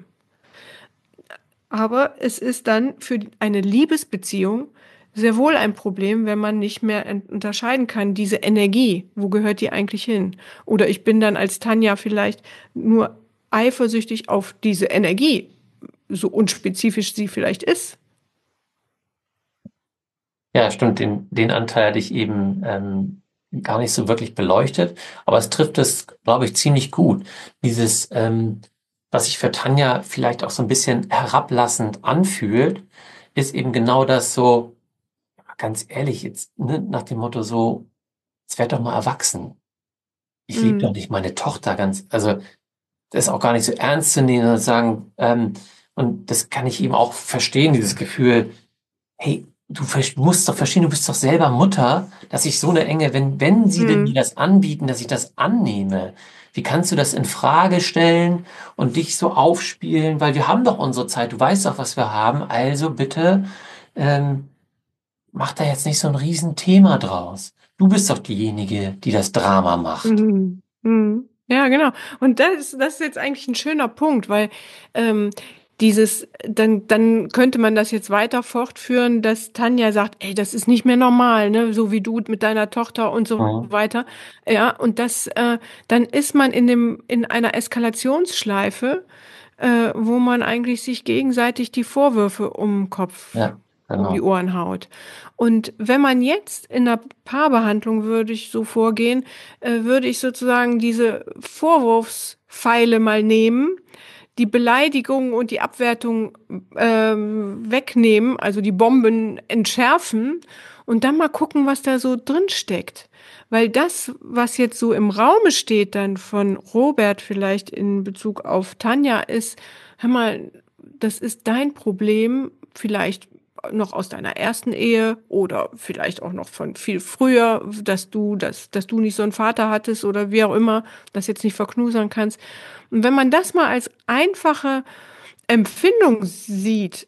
Aber es ist dann für eine Liebesbeziehung sehr wohl ein Problem, wenn man nicht mehr en- unterscheiden kann, diese Energie, wo gehört die eigentlich hin? Oder ich bin dann als Tanja vielleicht nur eifersüchtig auf diese Energie, so unspezifisch sie vielleicht ist. Ja, stimmt, den, den Anteil hatte ich eben ähm, gar nicht so wirklich beleuchtet, aber es trifft es, glaube ich, ziemlich gut. Dieses, ähm, was sich für Tanja vielleicht auch so ein bisschen herablassend anfühlt, ist eben genau das so, ganz ehrlich, jetzt, ne, nach dem Motto so, jetzt werd doch mal erwachsen. Ich liebe doch Mhm. nicht meine Tochter ganz, also das ist auch gar nicht so ernst zu nehmen und sagen, ähm, und das kann ich eben auch verstehen, dieses Gefühl, hey, du ver- musst doch verstehen, du bist doch selber Mutter, dass ich so eine enge, wenn, wenn sie denn mir Mhm. das anbieten, dass ich das annehme. Wie kannst du das in Frage stellen und dich so aufspielen? Weil wir haben doch unsere Zeit, du weißt doch, was wir haben. Also bitte, ähm, mach da jetzt nicht so ein Riesenthema draus. Du bist doch diejenige, die das Drama macht. Mhm. Mhm. Ja, genau. Und das, das ist jetzt eigentlich ein schöner Punkt, weil ähm, dieses, dann, dann könnte man das jetzt weiter fortführen, dass Tanja sagt, ey, das ist nicht mehr normal, ne, so wie du mit deiner Tochter und so Mhm. weiter. Ja, und das, äh, dann ist man in dem, in einer Eskalationsschleife, äh, wo man eigentlich sich gegenseitig die Vorwürfe um den Kopf, Ja, um die genau. Ohren haut. Und wenn man jetzt in einer Paarbehandlung würde ich so vorgehen, äh, würde ich sozusagen diese Vorwurfspfeile mal nehmen, die Beleidigung und die Abwertung ähm, wegnehmen, also die Bomben entschärfen und dann mal gucken, was da so drin steckt. Weil das, was jetzt so im Raume steht, dann von Robert vielleicht in Bezug auf Tanja, ist, hör mal, das ist dein Problem, vielleicht noch aus deiner ersten Ehe oder vielleicht auch noch von viel früher, dass du, dass, dass du nicht so einen Vater hattest oder wie auch immer, das jetzt nicht verknusern kannst. Und wenn man das mal als einfache Empfindung sieht,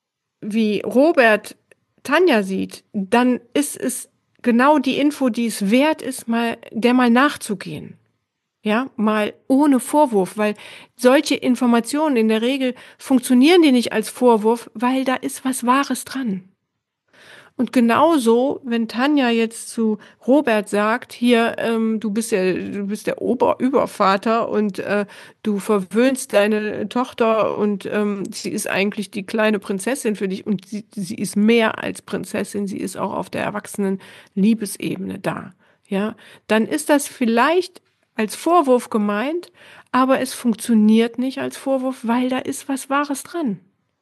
wie Robert Tanja sieht, dann ist es genau die Info, die es wert ist, mal, der mal nachzugehen. Ja, mal ohne Vorwurf, weil solche Informationen in der Regel funktionieren die nicht als Vorwurf, weil da ist was Wahres dran. Und genauso, wenn Tanja jetzt zu Robert sagt, hier, ähm, du bist ja, du bist der Ober-Übervater und äh, du verwöhnst deine Tochter und ähm, sie ist eigentlich die kleine Prinzessin für dich und sie, sie ist mehr als Prinzessin, sie ist auch auf der erwachsenen Liebesebene da. Ja, dann ist das vielleicht als Vorwurf gemeint, aber es funktioniert nicht als Vorwurf, weil da ist was Wahres dran.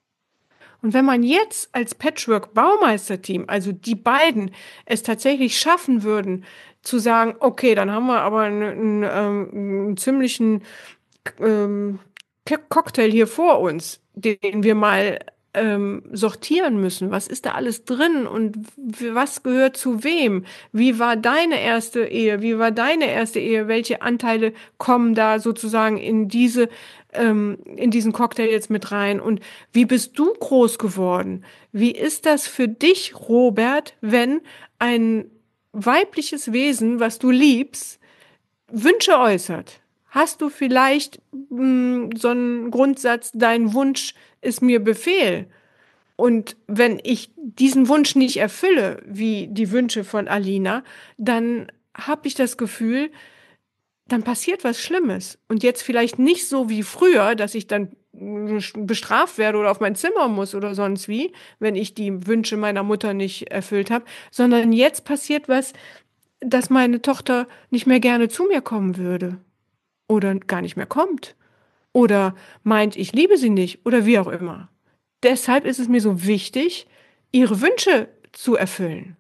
Und wenn man jetzt als Patchwork-Baumeisterteam, also die beiden, es tatsächlich schaffen würden, zu sagen, okay, dann haben wir aber einen, einen, ähm, einen ziemlichen ähm, Cocktail hier vor uns, den wir mal ähm, sortieren müssen. Was ist da alles drin und was gehört zu wem? Wie war deine erste Ehe? Wie war deine erste Ehe? Welche Anteile kommen da sozusagen in diese, ähm, in diesen Cocktail jetzt mit rein? Und wie bist du groß geworden? Wie ist das für dich, Robert, wenn ein weibliches Wesen, was du liebst, Wünsche äußert? Hast du vielleicht mh, so einen Grundsatz, dein Wunsch ist mir Befehl? Und wenn ich diesen Wunsch nicht erfülle, wie die Wünsche von Alina, dann habe ich das Gefühl, dann passiert was Schlimmes. Und jetzt vielleicht nicht so wie früher, dass ich dann mh, bestraft werde oder auf mein Zimmer muss oder sonst wie, wenn ich die Wünsche meiner Mutter nicht erfüllt habe, sondern jetzt passiert was, dass meine Tochter nicht mehr gerne zu mir kommen würde oder gar nicht mehr kommt oder meint, ich liebe sie nicht oder wie auch immer. Deshalb ist es mir so wichtig, ihre Wünsche zu erfüllen.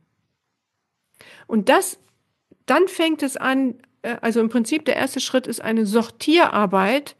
Und das, dann fängt es an, äh, also im Prinzip der erste Schritt ist eine Sortierarbeit,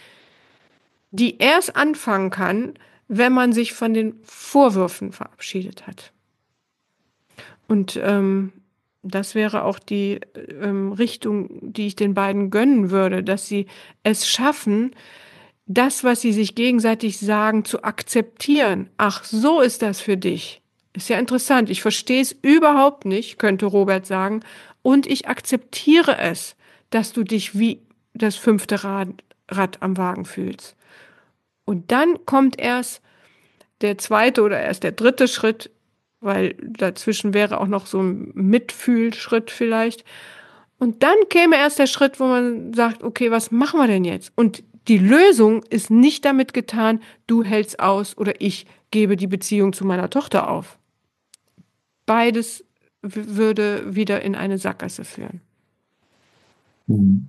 die erst anfangen kann, wenn man sich von den Vorwürfen verabschiedet hat. Und ähm, Das wäre auch die ähm, Richtung, die ich den beiden gönnen würde, dass sie es schaffen, das, was sie sich gegenseitig sagen, zu akzeptieren. Ach, so ist das für dich. Ist ja interessant. Ich verstehe es überhaupt nicht, könnte Robert sagen. Und ich akzeptiere es, dass du dich wie das fünfte Rad, Rad am Wagen fühlst. Und dann kommt erst der zweite oder erst der dritte Schritt, weil dazwischen wäre auch noch so ein Mitfühlschritt vielleicht. Und dann käme erst der Schritt, wo man sagt, okay, was machen wir denn jetzt? Und die Lösung ist nicht damit getan, du hältst aus oder ich gebe die Beziehung zu meiner Tochter auf. Beides w- würde wieder in eine Sackgasse führen. Mhm.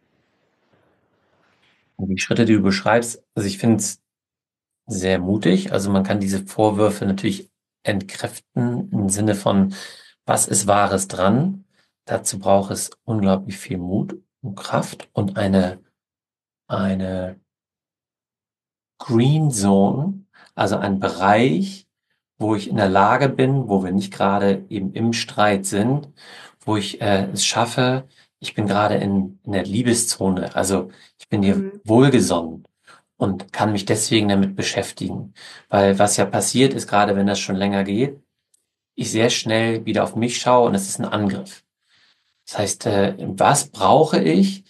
Und die Schritte, die du beschreibst, also ich finde es sehr mutig. Also man kann diese Vorwürfe natürlich entkräften im Sinne von, was ist Wahres dran? Dazu braucht es unglaublich viel Mut und Kraft und eine, eine Green Zone, also ein Bereich, wo ich in der Lage bin, wo wir nicht gerade eben im Streit sind, wo ich äh, es schaffe, ich bin gerade in, in der Liebeszone, also ich bin dir Mhm. wohlgesonnen und kann mich deswegen damit beschäftigen. Weil was ja passiert ist, gerade wenn das schon länger geht, ich sehr schnell wieder auf mich schaue und es ist ein Angriff. Das heißt, äh, was brauche ich,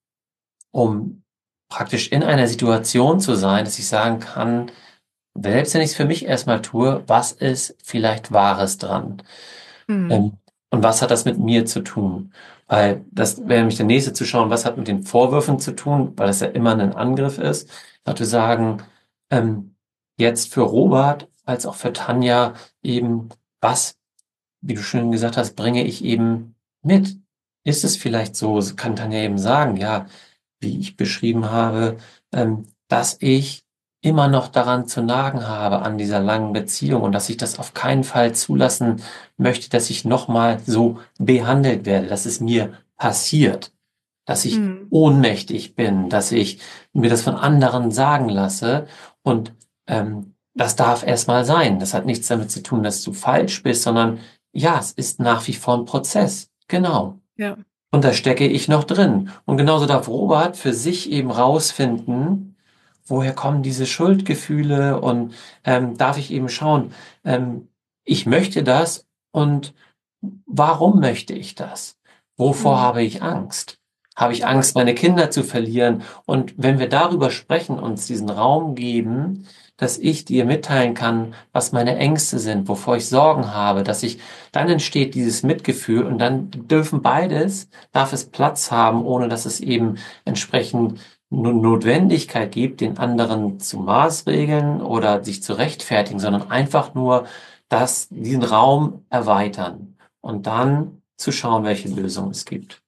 um praktisch in einer Situation zu sein, dass ich sagen kann, selbst wenn ich es für mich erstmal tue, was ist vielleicht Wahres dran? Mhm. Ähm, und was hat das mit mir zu tun? Weil das wäre nämlich der nächste zu schauen, was hat mit den Vorwürfen zu tun, weil das ja immer ein Angriff ist. Dass wir sagen, ähm, jetzt für Robert als auch für Tanja eben, was, wie du schön gesagt hast, bringe ich eben mit? Ist es vielleicht so, kann Tanja eben sagen, ja, wie ich beschrieben habe, ähm, dass ich immer noch daran zu nagen habe an dieser langen Beziehung und dass ich das auf keinen Fall zulassen möchte, dass ich nochmal so behandelt werde, dass es mir passiert, dass ich Mhm. ohnmächtig bin, dass ich mir das von anderen sagen lasse und ähm, das darf erstmal sein. Das hat nichts damit zu tun, dass du falsch bist, sondern ja, es ist nach wie vor ein Prozess. Genau. Ja. Und da stecke ich noch drin. Und genauso darf Robert für sich eben rausfinden, woher kommen diese Schuldgefühle und ähm, darf ich eben schauen, ähm, ich möchte das und warum möchte ich das? Wovor Mhm. habe ich Angst? Habe ich Angst, meine Kinder zu verlieren? Und wenn wir darüber sprechen, uns diesen Raum geben, dass ich dir mitteilen kann, was meine Ängste sind, wovor ich Sorgen habe, dass ich, dann entsteht dieses Mitgefühl und dann dürfen beides, darf es Platz haben, ohne dass es eben entsprechend No- Notwendigkeit gibt, den anderen zu maßregeln oder sich zu rechtfertigen, sondern einfach nur, dass diesen Raum erweitern und dann zu schauen, welche Lösung es gibt.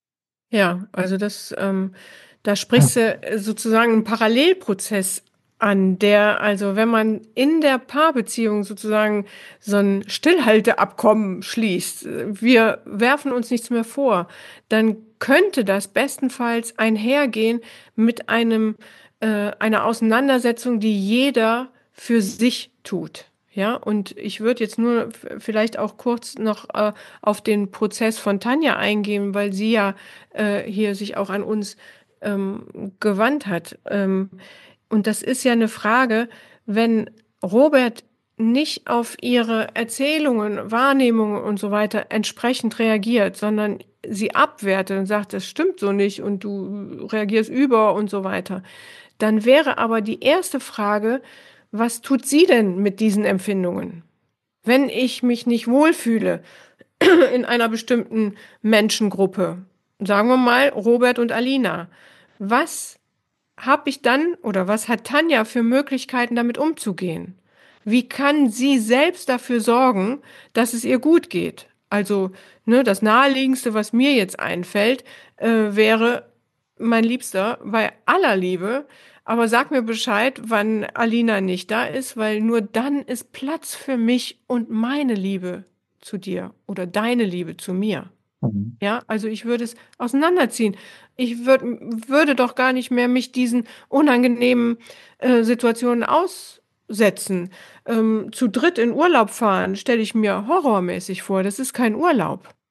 Ja, also das, ähm, da sprichst du äh, sozusagen einen Parallelprozess an, der, also wenn man in der Paarbeziehung sozusagen so ein Stillhalteabkommen schließt, äh, wir werfen uns nichts mehr vor, dann könnte das bestenfalls einhergehen mit einem, äh, einer Auseinandersetzung, die jeder für sich tut. Ja, und ich würde jetzt nur f- vielleicht auch kurz noch äh, auf den Prozess von Tanja eingehen, weil sie ja äh, hier sich auch an uns ähm, gewandt hat. Ähm, und das ist ja eine Frage, wenn Robert nicht auf ihre Erzählungen, Wahrnehmungen und so weiter entsprechend reagiert, sondern sie abwertet und sagt, das stimmt so nicht und du reagierst über und so weiter, dann wäre aber die erste Frage, was tut sie denn mit diesen Empfindungen? Wenn ich mich nicht wohlfühle in einer bestimmten Menschengruppe, sagen wir mal Robert und Alina, was habe ich dann oder was hat Tanja für Möglichkeiten, damit umzugehen? Wie kann sie selbst dafür sorgen, dass es ihr gut geht? Also, ne, das Naheliegendste, was mir jetzt einfällt, äh, wäre, mein Liebster, bei aller Liebe, aber sag mir Bescheid, wann Alina nicht da ist, weil nur dann ist Platz für mich und meine Liebe zu dir oder deine Liebe zu mir. Mhm. Ja, also ich würde es auseinanderziehen. Ich würd, würde doch gar nicht mehr mich diesen unangenehmen äh, Situationen aussetzen. Ähm, zu dritt in Urlaub fahren, stelle ich mir horrormäßig vor. Das ist kein Urlaub.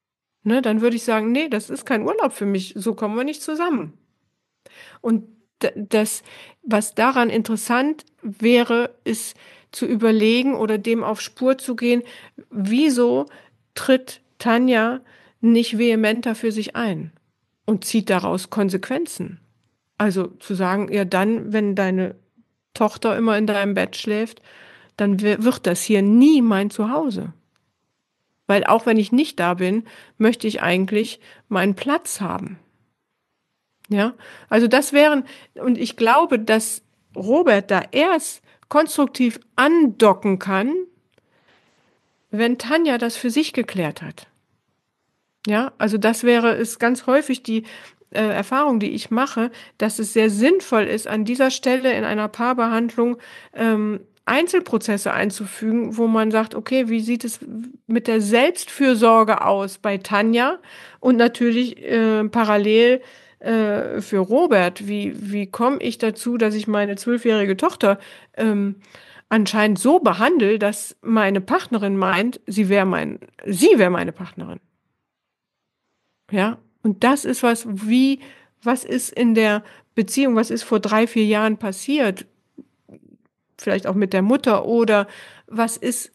Ne, dann würde ich sagen, nee, das ist kein Urlaub für mich, so kommen wir nicht zusammen. Und das, was daran interessant wäre, ist zu überlegen oder dem auf Spur zu gehen, wieso tritt Tanja nicht vehementer für sich ein und zieht daraus Konsequenzen. Also zu sagen, ja dann, wenn deine Tochter immer in deinem Bett schläft, dann wird das hier nie mein Zuhause. Weil auch wenn ich nicht da bin, möchte ich eigentlich meinen Platz haben. Ja, also das wären, und ich glaube, dass Robert da erst konstruktiv andocken kann, wenn Tanja das für sich geklärt hat. Ja, also das wäre, ist ganz häufig die äh, Erfahrung, die ich mache, dass es sehr sinnvoll ist, an dieser Stelle in einer Paarbehandlung ähm, Einzelprozesse einzufügen, wo man sagt, okay, wie sieht es mit der Selbstfürsorge aus bei Tanja und natürlich äh, parallel äh, für Robert, wie, wie komme ich dazu, dass ich meine zwölfjährige Tochter ähm, anscheinend so behandle, dass meine Partnerin meint, sie wäre mein, sie wäre meine Partnerin. Ja, und das ist was, wie, was ist in der Beziehung, was ist vor drei, vier Jahren passiert? Vielleicht auch mit der Mutter oder was ist,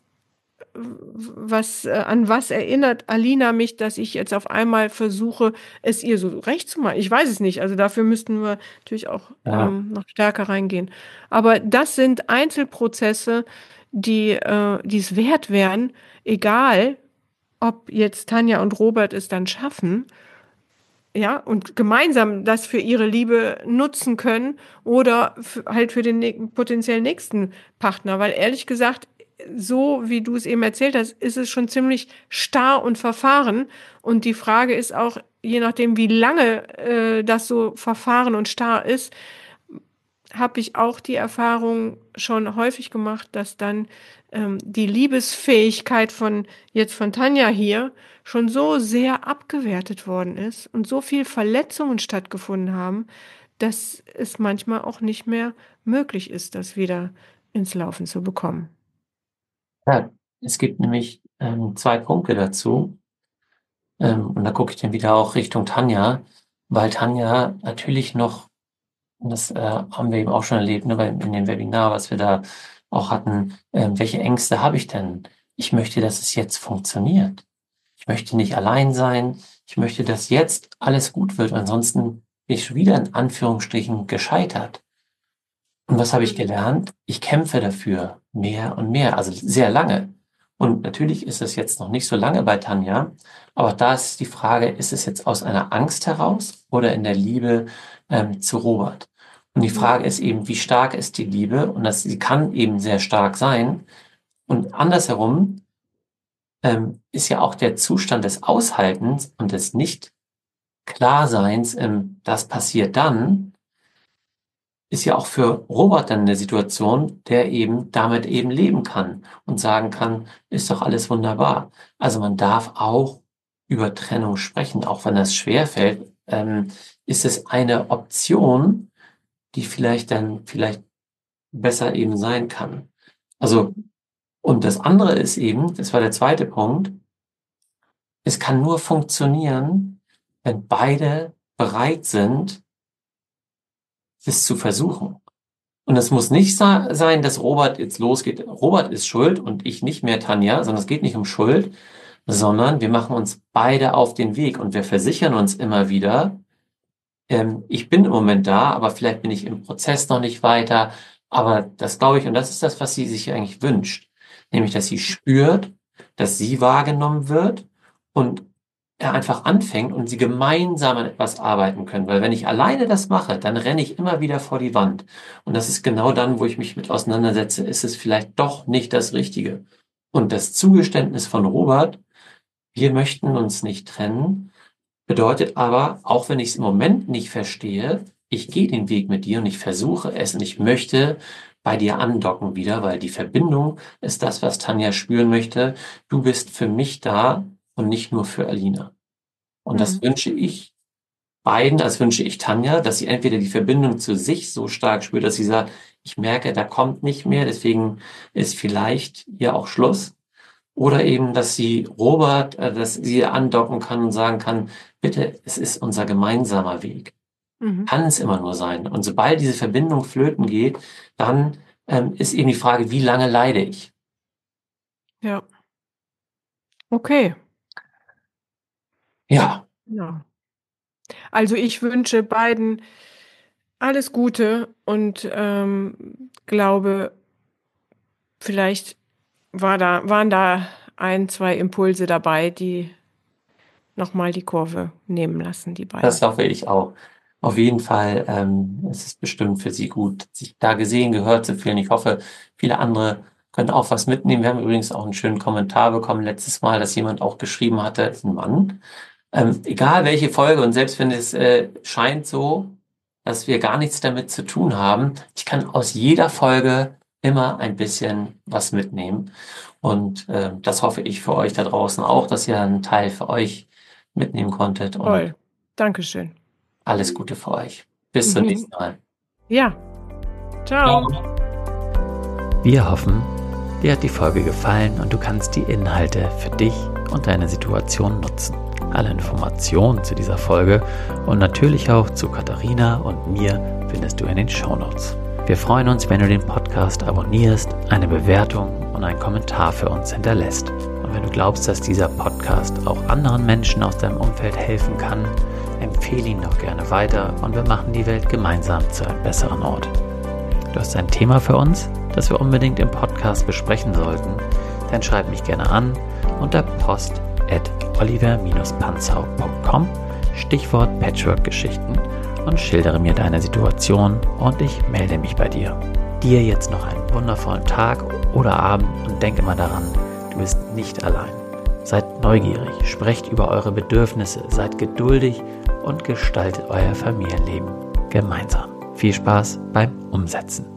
was, äh, an was erinnert Alina mich, dass ich jetzt auf einmal versuche, es ihr so recht zu machen? Ich weiß es nicht. Also dafür müssten wir natürlich auch Ja, ähm, noch stärker reingehen. Aber das sind Einzelprozesse, die, äh, die es wert wären, egal, ob jetzt Tanja und Robert es dann schaffen, ja, und gemeinsam das für ihre Liebe nutzen können oder f- halt für den nä- potenziell nächsten Partner. Weil ehrlich gesagt, so wie du es eben erzählt hast, ist es schon ziemlich starr und verfahren. Und die Frage ist auch, je nachdem, wie lange äh, das so verfahren und starr ist, habe ich auch die Erfahrung schon häufig gemacht, dass dann ähm, die Liebesfähigkeit von jetzt von Tanja hier schon so sehr abgewertet worden ist und so viel Verletzungen stattgefunden haben, dass es manchmal auch nicht mehr möglich ist, das wieder ins Laufen zu bekommen. ja. Es gibt nämlich ähm, zwei Punkte dazu. Ähm, und da gucke ich dann wieder auch Richtung Tanja, weil Tanja natürlich noch, und das äh, haben wir eben auch schon erlebt, ne, bei, in dem Webinar, was wir da auch hatten, ähm, welche Ängste habe ich denn? Ich möchte, dass es jetzt funktioniert. Ich möchte nicht allein sein. Ich möchte, dass jetzt alles gut wird. Ansonsten bin ich schon wieder in Anführungsstrichen gescheitert. Und was habe ich gelernt? Ich kämpfe dafür mehr und mehr, also sehr lange. Und natürlich ist es jetzt noch nicht so lange bei Tanja, aber da ist die Frage, ist es jetzt aus einer Angst heraus oder in der Liebe ähm, zu Robert? Und die Frage ist eben, wie stark ist die Liebe? Und das, sie kann eben sehr stark sein. Und andersherum ähm, ist ja auch der Zustand des Aushaltens und des Nicht-Klarseins, ähm, das passiert dann, ist ja auch für Robert dann eine Situation, der eben damit eben leben kann und sagen kann, ist doch alles wunderbar. Also man darf auch über Trennung sprechen, auch wenn das schwerfällt, ähm, ist es eine Option, die vielleicht dann vielleicht besser eben sein kann. Also, und das andere ist eben, das war der zweite Punkt, es kann nur funktionieren, wenn beide bereit sind, es zu versuchen. Und es muss nicht sa- sein, dass Robert jetzt losgeht. Robert ist schuld und ich nicht mehr Tanja, sondern es geht nicht um Schuld, sondern wir machen uns beide auf den Weg und wir versichern uns immer wieder, ähm, ich bin im Moment da, aber vielleicht bin ich im Prozess noch nicht weiter. Aber das glaube ich, und das ist das, was sie sich eigentlich wünscht, nämlich, dass sie spürt, dass sie wahrgenommen wird und er einfach anfängt und sie gemeinsam an etwas arbeiten können. Weil wenn ich alleine das mache, dann renne ich immer wieder vor die Wand. Und das ist genau dann, wo ich mich mit auseinandersetze, ist es vielleicht doch nicht das Richtige. Und das Zugeständnis von Robert, wir möchten uns nicht trennen, bedeutet aber, auch wenn ich es im Moment nicht verstehe, ich gehe den Weg mit dir und ich versuche es und ich möchte bei dir andocken wieder, weil die Verbindung ist das, was Tanja spüren möchte. Du bist für mich da und nicht nur für Alina. Und das Mhm. wünsche ich beiden, das wünsche ich Tanja, dass sie entweder die Verbindung zu sich so stark spürt, dass sie sagt, ich merke, da kommt nicht mehr, deswegen ist vielleicht hier auch Schluss. Oder eben, dass sie Robert, äh, dass sie andocken kann und sagen kann, bitte, es ist unser gemeinsamer Weg. Mhm. Kann es immer nur sein. Und sobald diese Verbindung flöten geht, dann ähm, ist eben die Frage, wie lange leide ich? Ja. Okay. Ja. Ja. Also ich wünsche beiden alles Gute und ähm, glaube, vielleicht war da, waren da ein, zwei Impulse dabei, die nochmal die Kurve nehmen lassen, die beiden. Das hoffe ich auch. Auf jeden Fall, ähm, es ist bestimmt für Sie gut, sich da gesehen, gehört zu fühlen. Ich hoffe, viele andere können auch was mitnehmen. Wir haben übrigens auch einen schönen Kommentar bekommen letztes Mal, dass jemand auch geschrieben hatte, ist ein Mann. Ähm, egal welche Folge und selbst wenn es äh, scheint so, dass wir gar nichts damit zu tun haben, ich kann aus jeder Folge immer ein bisschen was mitnehmen. Und äh, das hoffe ich für euch da draußen auch, dass ihr einen Teil für euch mitnehmen konntet. Und Toll. Dankeschön. alles Gute für euch. Bis zum nächsten Mal. Ja. Ciao. Wir hoffen, dir hat die Folge gefallen und du kannst die Inhalte für dich und deine Situation nutzen. Alle Informationen zu dieser Folge und natürlich auch zu Katharina und mir findest du in den Shownotes. Wir freuen uns, wenn du den Podcast abonnierst, eine Bewertung und einen Kommentar für uns hinterlässt. Und wenn du glaubst, dass dieser Podcast auch anderen Menschen aus deinem Umfeld helfen kann, empfehle ihn doch gerne weiter und wir machen die Welt gemeinsam zu einem besseren Ort. Du hast ein Thema für uns, das wir unbedingt im Podcast besprechen sollten, dann schreib mich gerne an unter post at oliver Bindestrich panzau punkt com, Stichwort Patchwork-Geschichten und schildere mir deine Situation und ich melde mich bei dir. Dir jetzt noch einen wundervollen Tag oder Abend und denk immer daran, du bist nicht allein. Seid neugierig, sprecht über eure Bedürfnisse, seid geduldig und gestaltet euer Familienleben gemeinsam. Viel Spaß beim Umsetzen.